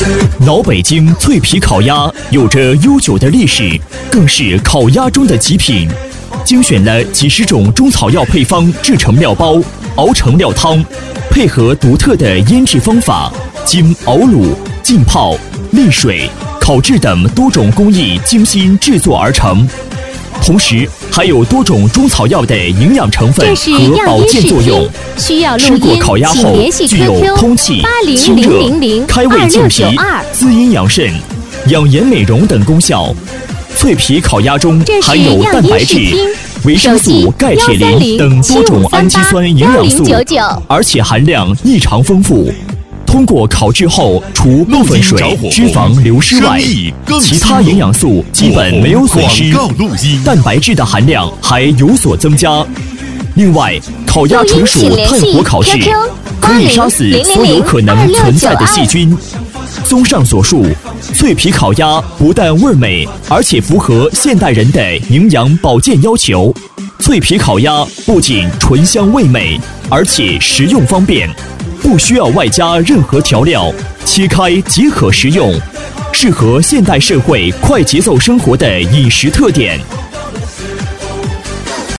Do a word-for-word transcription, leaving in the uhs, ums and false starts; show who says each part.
Speaker 1: 老北京脆皮烤鸭有着悠久的历史，更是烤鸭中的极品。精选了几十种中草药配方制成料包，熬成料汤，配合独特的腌制方法，经熬卤、浸泡、沥水、烤制等多种工艺精心制作而成。同时还有多种中草药的营养成分和保健作用。
Speaker 2: 需要录音
Speaker 1: 吃过烤鸭后具有通气、清热、开胃健脾、滋阴养肾、养颜美容等功效。脆皮烤鸭中含有蛋白质、维生素、钙、铁、磷等多种氨基酸营养素，而且含量异常丰富。通过烤制后，除部分水、脂肪流失外，其他营养素基本没有损失，蛋白质的含量还有所增加。另外，烤鸭纯属炭火烤制，可以杀死所有可能存在的细菌。综上所述，脆皮烤鸭不但味美，而且符合现代人的营养保健要求。脆皮烤鸭不仅醇香味美，而且食用方便，不需要外加任何调料，切开即可食用，适合现代社会快节奏生活的饮食特点。